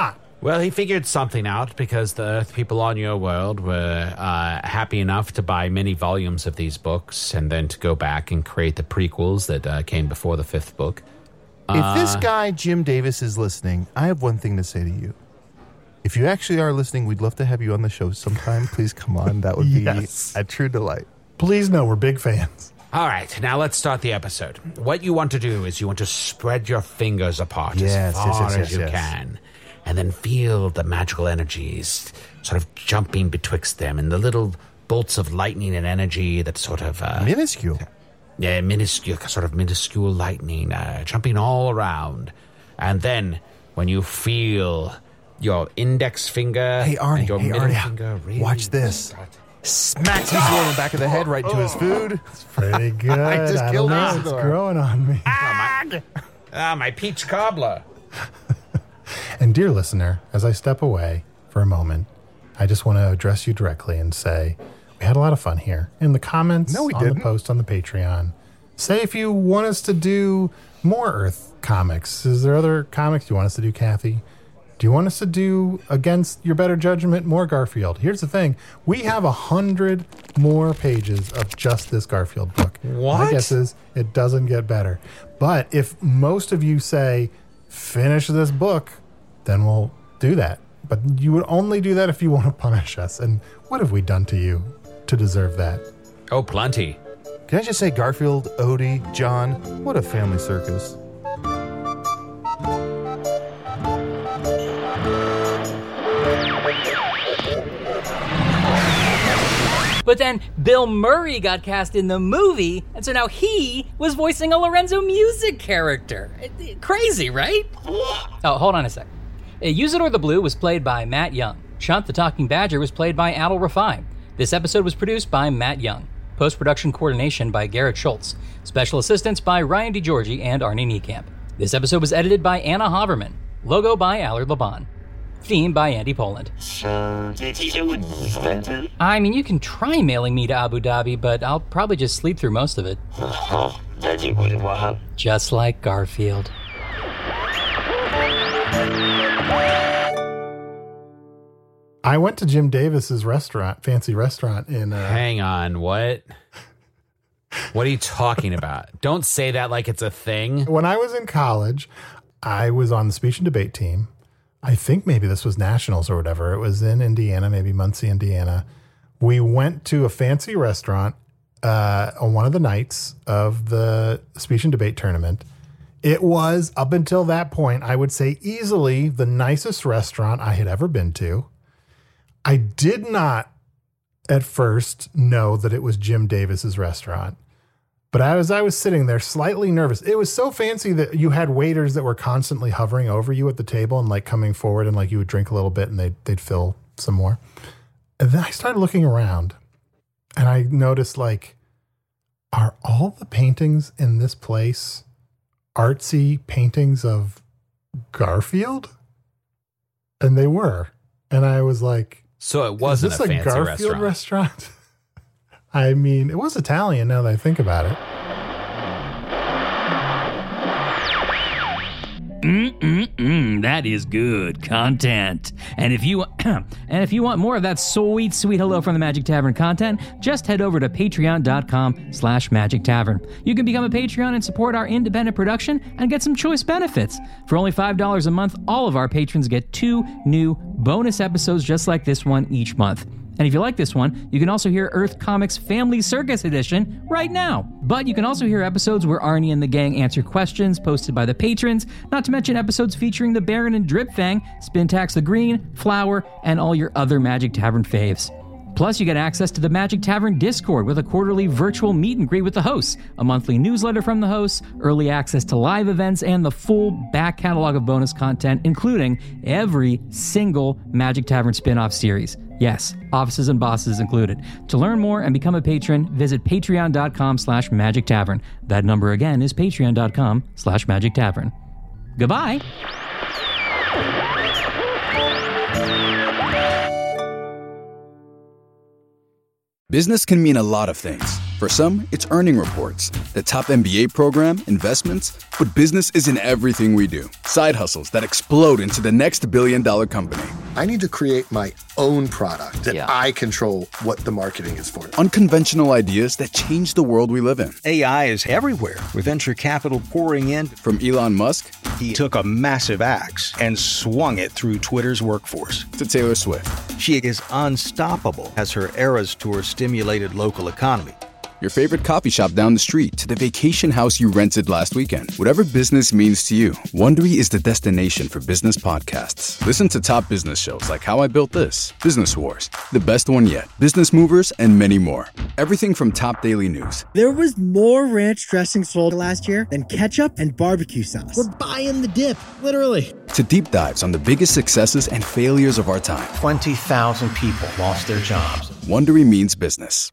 Well, he figured something out because the Earth people on your world were happy enough to buy many volumes of these books and then to go back and create the prequels that came before the 5th book. If this guy, Jim Davis, is listening, I have one thing to say to you. If you actually are listening, we'd love to have you on the show sometime. Please come on. That would be a true delight. Please know we're big fans. All right, now let's start the episode. What you want to do is you want to spread your fingers apart Yes, as far yes, as you yes. can, and then feel the magical energies sort of jumping betwixt them and the little bolts of lightning and energy that sort of... Minuscule. Yeah, minuscule lightning jumping all around. And then when you feel your index finger Hey, Arnie, and your middle Arnie, finger really watch this. Smacks his in the back of the head right to his food. Pretty good. I just killed don't know. It's Isidore. growing on me. my peach cobbler. And dear listener, as I step away for a moment, I just want to address you directly and say we had a lot of fun here. In the comments No, we on didn't. the post on the Patreon, say if you want us to do more Earth comics. Is there other comics you want us to do, Kathy? Do you want us to do, against your better judgment, more Garfield? Here's the thing. We have 100 more pages of just this Garfield book. What? My guess is it doesn't get better. But if most of you say, finish this book, then we'll do that. But you would only do that if you want to punish us. And what have we done to you to deserve that? Oh, plenty. Can I just say, Garfield, Odie, John, what a family circus. But then Bill Murray got cast in the movie, and so now he was voicing a Lorenzo Music character. Crazy, right? Oh, hold on a sec. Usador the Blue was played by Matt Young. Chunt the Talking Badger was played by Adil Rafai. This episode was produced by Matt Young. Post-production coordination by Garrett Schultz. Special assistance by Ryan DeGiorgi and Arnie Niekamp. This episode was edited by Anna Haverman. Logo by Allard Laban. Theme by Andy Poland. I mean, you can try mailing me to Abu Dhabi, but I'll probably just sleep through most of it. Just like Garfield. I went to Jim Davis's restaurant, fancy restaurant in... Hang on, what? What are you talking about? Don't say that like it's a thing. When I was in college, I was on the speech and debate team. I think maybe this was nationals or whatever. It was in Indiana, maybe Muncie, Indiana. We went to a fancy restaurant on one of the nights of the speech and debate tournament. It was, up until that point, I would say easily the nicest restaurant I had ever been to. I did not at first know that it was Jim Davis's restaurant. But as I was sitting there slightly nervous, it was so fancy that you had waiters that were constantly hovering over you at the table and like coming forward and like you would drink a little bit and they'd fill some more. And then I started looking around and I noticed like, are all the paintings in this place artsy paintings of Garfield? And they were. And I was like, So it wasn't is a this fancy Garfield restaurant. restaurant? I mean, it was Italian now that I think about it. That is good content. And if you want more of that sweet hello from the Magic Tavern content, just head over to patreon.com/Magic Tavern. You can become a Patreon and support our independent production and get some choice benefits. For only $5 a month, all of our patrons get 2 new bonus episodes just like this one each month. And if you like this one, you can also hear Earth Comics Family Circus Edition right now. But you can also hear episodes where Arnie and the gang answer questions posted by the patrons, not to mention episodes featuring the Baron and Dripfang, Spintax the Green, Flower, and all your other Magic Tavern faves. Plus, you get access to the Magic Tavern Discord with a quarterly virtual meet and greet with the hosts, a monthly newsletter from the hosts, early access to live events, and the full back catalog of bonus content, including every single Magic Tavern spin-off series. Yes, Offices and Bosses included. To learn more and become a patron, visit patreon.com/Magic Tavern. That number again is patreon.com/Magic Tavern. Goodbye. Business can mean a lot of things. For some, it's earning reports, the top MBA program, investments, but business isn't everything we do. Side hustles that explode into the next billion-dollar company. I need to create my own product that I control what the marketing is for. Unconventional ideas that change the world we live in. AI is everywhere, with venture capital pouring in. From Elon Musk, he took a massive axe and swung it through Twitter's workforce. To Taylor Swift. She is unstoppable as her Eras Tour stimulated local economy. Your favorite coffee shop down the street to the vacation house you rented last weekend. Whatever business means to you, Wondery is the destination for business podcasts. Listen to top business shows like How I Built This, Business Wars, The Best One Yet, Business Movers, and many more. Everything from top daily news. There was more ranch dressing sold last year than ketchup and barbecue sauce. We're buying the dip, literally. To deep dives on the biggest successes and failures of our time. 20,000 people lost their jobs. Wondery means business.